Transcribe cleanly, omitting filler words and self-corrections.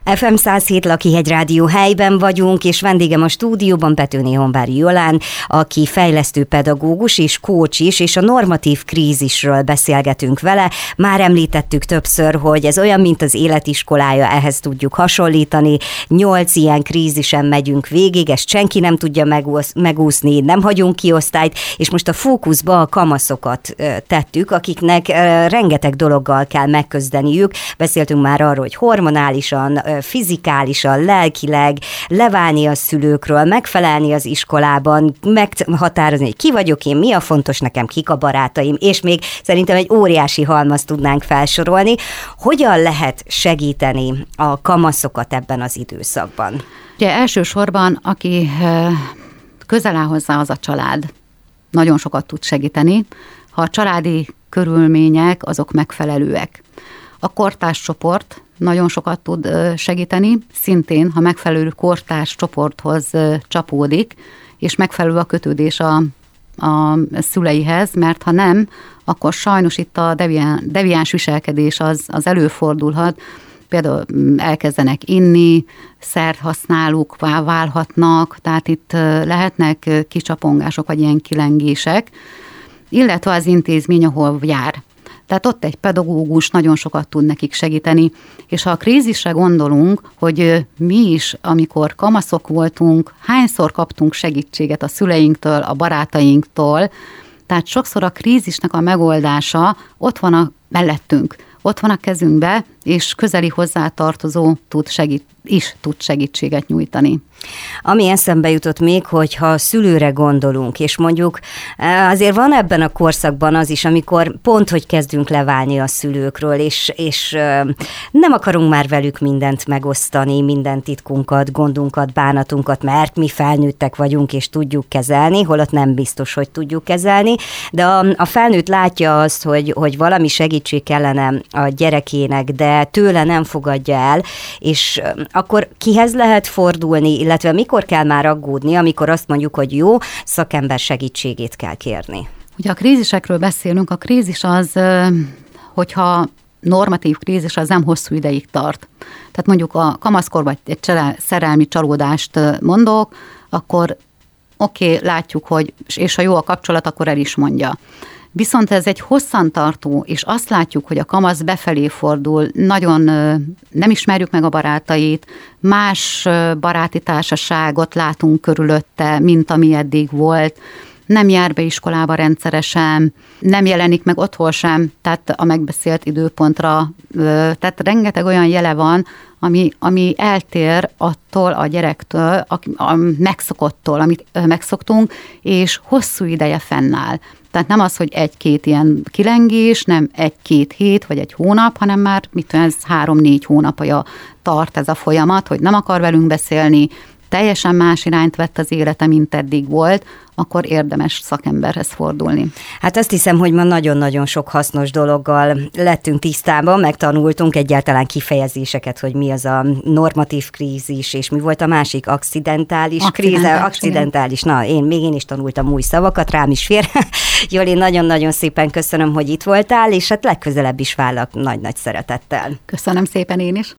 FM 107 Lakihegy Rádió helyben vagyunk, és vendégem a stúdióban Petőné Honváry Jolán, aki fejlesztő pedagógus és coach is, és a normatív krízisről beszélgetünk vele. Már említettük többször, hogy ez olyan, mint az életiskolája, ehhez tudjuk hasonlítani. 8 ilyen krízisen megyünk végig, ezt senki nem tudja megúszni, nem hagyunk ki osztályt, és most a fókuszba a kamaszokat tettük, akiknek rengeteg dologgal kell megküzdeniük. Beszéltünk már arról, hogy hormonálisan, fizikálisan, lelkileg, leválni a szülőkről, megfelelni az iskolában, meghatározni, hogy ki vagyok én, mi a fontos nekem, kik a barátaim, és még szerintem egy óriási halmazt tudnánk felsorolni. Hogyan lehet segíteni a kamaszokat ebben az időszakban? Ugye elsősorban, aki közel áll hozzá, az a család. Nagyon sokat tud segíteni, ha a családi körülmények azok megfelelőek. A kortárs csoport nagyon sokat tud segíteni, szintén, ha megfelelő kortárs csoporthoz csapódik, és megfelelő a kötődés a szüleihez, mert ha nem, akkor sajnos itt a deviáns viselkedés az előfordulhat, például elkezdenek inni, szerhasználók válhatnak, tehát itt lehetnek kicsapongások, vagy ilyen kilengések, illetve az intézmény, ahol jár. Tehát ott egy pedagógus nagyon sokat tud nekik segíteni, és ha a krízisre gondolunk, hogy mi is, amikor kamaszok voltunk, hányszor kaptunk segítséget a szüleinktől, a barátainktól, tehát sokszor a krízisnek a megoldása ott van mellettünk, ott van a kezünkbe, és közeli hozzátartozó is tud segítséget nyújtani. Ami eszembe jutott még, hogyha a szülőre gondolunk, és mondjuk azért van ebben a korszakban az is, amikor pont, hogy kezdünk leválni a szülőkről, és nem akarunk már velük mindent megosztani, minden titkunkat, gondunkat, bánatunkat, mert mi felnőttek vagyunk, és tudjuk kezelni, holott nem biztos, hogy tudjuk kezelni, de a felnőtt látja azt, hogy valami segítség kellene a gyerekének, de tőle nem fogadja el, és akkor kihez lehet fordulni, illetve mikor kell már aggódni, amikor azt mondjuk, hogy jó, szakember segítségét kell kérni? Ugye a krízisekről beszélünk, a krízis az, hogyha normatív krízis, az nem hosszú ideig tart. Tehát mondjuk a kamaszkorban egy szerelmi csalódást mondok, akkor oké, látjuk, hogy és ha jó a kapcsolat, akkor el is mondja. Viszont ez egy hosszantartó, és azt látjuk, hogy a kamasz befelé fordul, nagyon nem ismerjük meg a barátait, más baráti társaságot látunk körülötte, mint ami eddig volt, nem jár be iskolába rendszeresen, nem jelenik meg otthon sem, tehát a megbeszélt időpontra, tehát rengeteg olyan jele van, ami eltér attól a gyerektől, a megszokottól, amit megszoktunk, és hosszú ideje fennáll. Tehát nem az, hogy 1-2 ilyen kilengés, nem 1-2 hét, vagy 1 hónap, hanem már ez 3-4 hónapja tart ez a folyamat, hogy nem akar velünk beszélni, teljesen más irányt vett az élete, mint eddig volt, akkor érdemes szakemberhez fordulni. Hát azt hiszem, hogy ma nagyon-nagyon sok hasznos dologgal lettünk tisztában, megtanultunk egyáltalán kifejezéseket, hogy mi az a normatív krízis, és mi volt a másik akcidentális krízis. Akcidentális. Na, én is tanultam új szavakat, rám is fér. Joli, nagyon-nagyon szépen köszönöm, hogy itt voltál, és hát legközelebb is várlak nagy-nagy szeretettel. Köszönöm szépen én is.